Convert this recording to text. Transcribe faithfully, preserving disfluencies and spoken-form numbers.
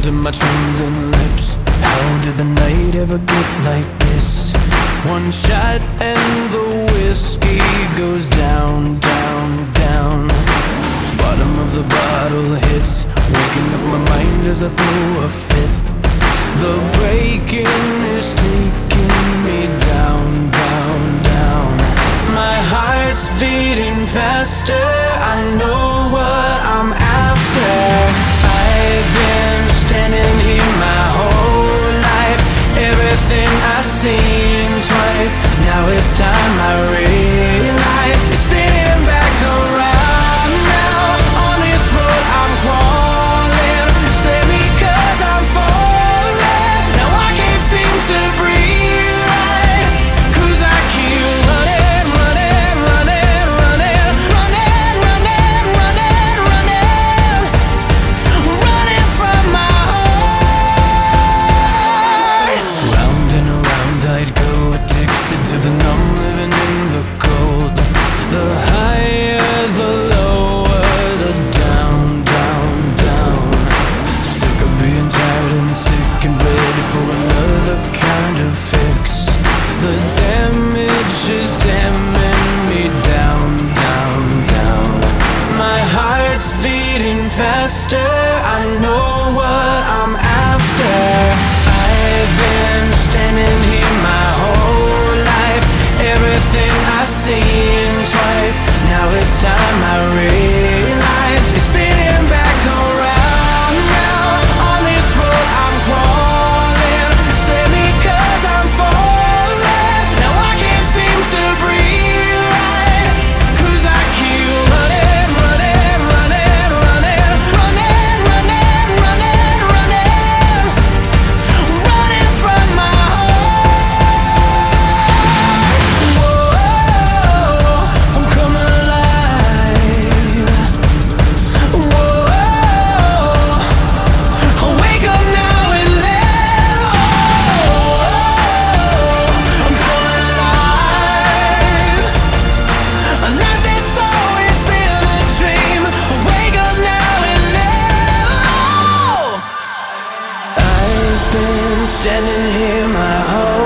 to my trembling lips. How did the night ever get like this? One shot and the whiskey goes down, down, down. Bottom of the bottle hits, waking up my mind as I throw a fit. The breaking is taking me down, down, down. My heart's beating faster, I know what I'm after. I've been standing here my whole life, everything I've seen twice. Now it's time I realize it's spinning back around now. On this road I'm crawling, save me cause I'm falling. Now I can't seem to breathe right, cause I keep running, running, running, running, running, running, running, running, running from my heart. Round and around I'd go, addicted to the numb, living in the cold. The higher, the lower, the down, down, down. Sick of being tired and sick and ready for another kind of fix. The damage is damning me down, down, down. My heart's beating faster, I know what I'm after. I've been standing here my whole life, everything I've seen twice. Now it's time I realize it's spinning back around now. On this road I'm crawling, save me cause I'm falling. Now I can't seem to breathe right, cause I keep running, running, running, running, running, running, running, running, running from my heart. Whoa, I'm coming alive. Whoa, I'll wake up now and live. Oh, I'm coming alive. A life that's always been a dream. I'll wake up now and live. Oh, I've been standing here my whole